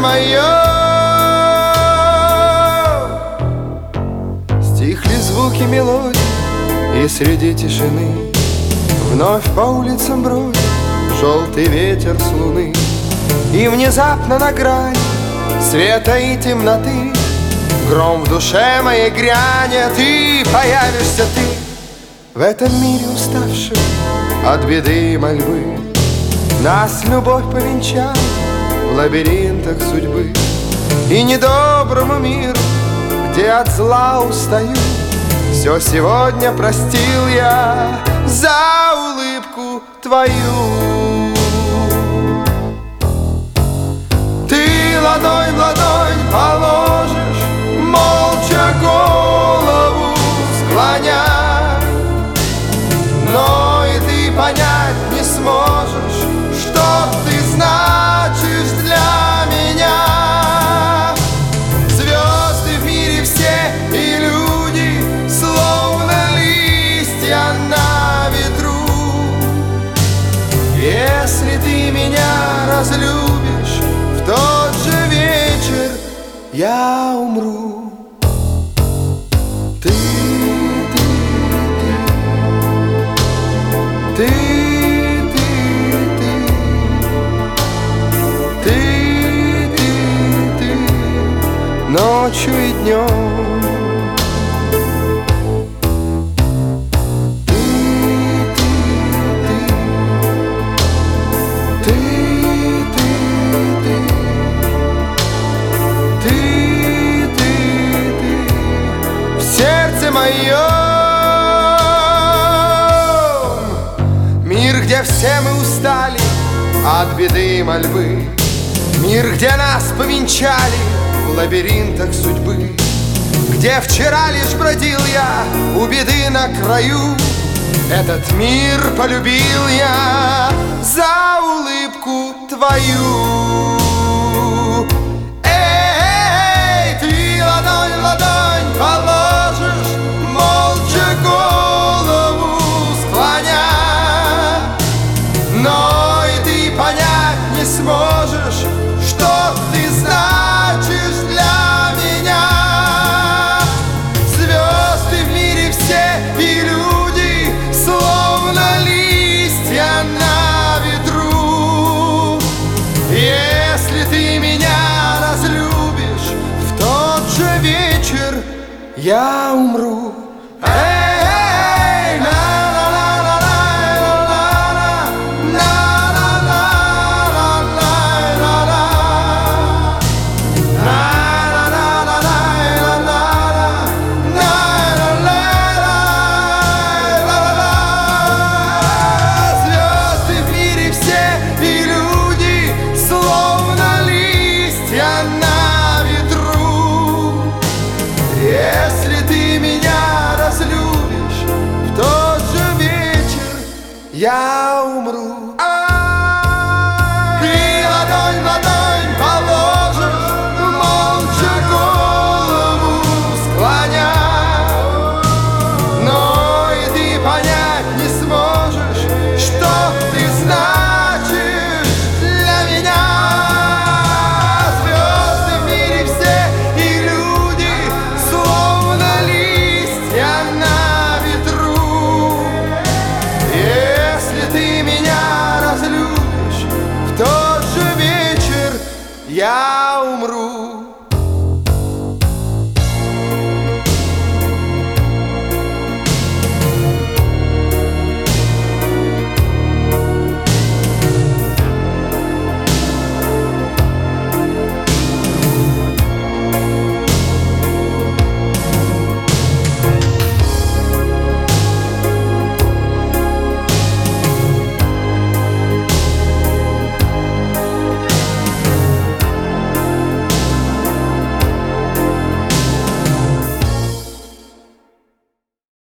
мое. Стихли звуки мелодий, и среди тишины вновь по улицам бродит желтый ветер с луны. И внезапно на грани света и темноты гром в душе моей грянет, и появишься ты в этом мире уставшем от беды и мольбы. Нас любовь повенчала в лабиринтах судьбы, и недоброму миру, где от зла устаю, все сегодня простил я за улыбку твою. Ты ладонь в ладонь положишь, молча голову склоня, но и ты понять не сможешь, что ты значишь для меня. Звезды в мире все и люди, словно листья на ветру. Если ты меня разлюбишь, в тот же вечер я умру. Ты, ты, ночью и днем. В сердце моем мир, где все мы устали от беды и мольбы, мир, где нас повенчали в лабиринтах судьбы, где вчера лишь бродил я у беды на краю. Этот мир полюбил я за улыбку твою. Эй, ты ладонь в ладонь положишь, молча голову склоня, но и ты понять не сможешь, что ты значишь для меня. Звезды в мире все и люди, словно листья на ветру. Если ты меня разлюбишь, в тот же вечер я умру. Если ты меня разлюбишь, в тот же вечер я умру. Ты ладонь в ладонь положишь, молча голову склоня, но и ты понять не сможешь, что ты значишь для меня. Звезды в мире все и люди, словно листья на ветру. Если ты меня разлюбишь, в тот же вечер я умру.